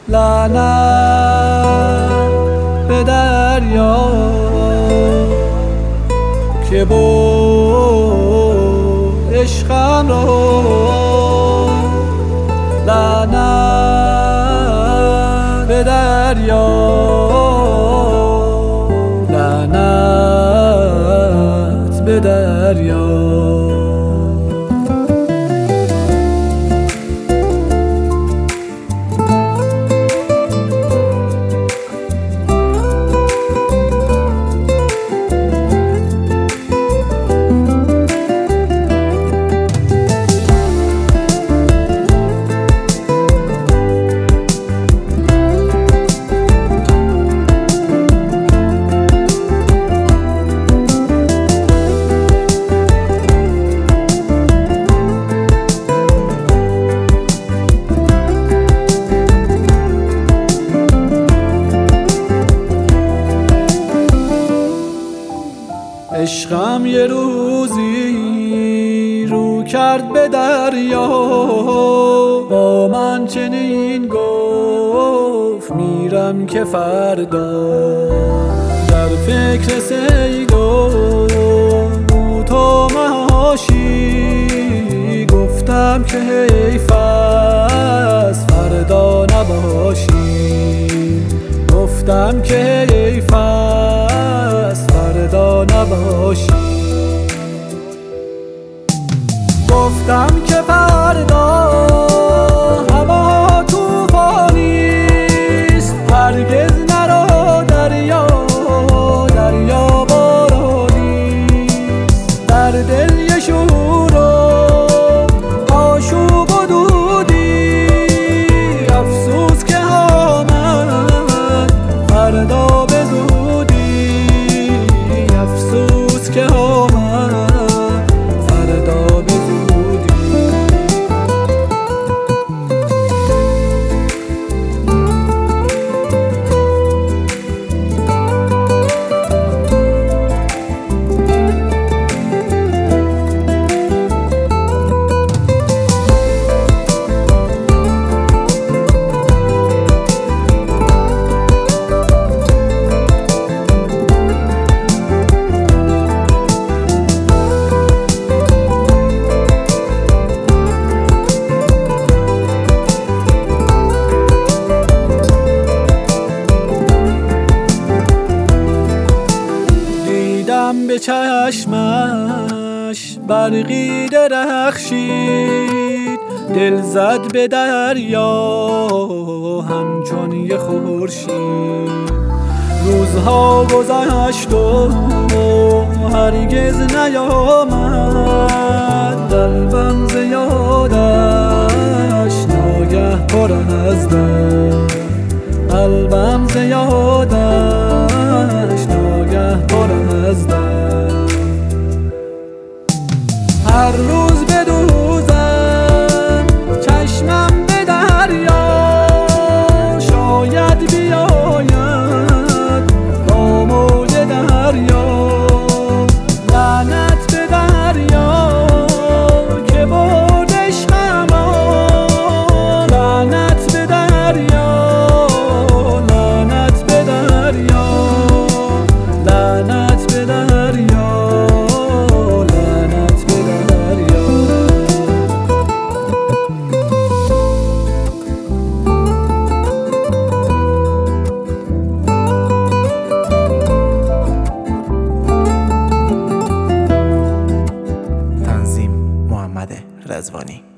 لعنت به دریا که برد عشقم را، لعنت به دریا، لعنت به دریا. عشقم یه روزی رو کرد به دریا، با من چنین گفت میرم که فردا در فکر صید و تو مهاشی. گفتم که حیف است فردا نباشی، گفتم که حیف است فردا نباشی. گفتم که فردا هوا طوفانیست، هرگز نرو دریا، دریا بارانیست. در دل یه شور و آشوب و دودی، افسوس که آمد فردا به زودی، افسوس که آمد فردا به زودی. به چشمش برقی درخشید، دل زد به دریا همچون یه خورشید. روزها گذشت و هرگز نیامد، قلبم ز یادش ناگه پر از درد، قلبم ز یادش ناگه پر از درد. هر روز بدوزم چشمم به دریا، شاید بیاید با موج دریا. لعنت به دریا که برد عشقم را، لعنت به دریا، لعنت به دریا، لعنت به دریا. رضوانی.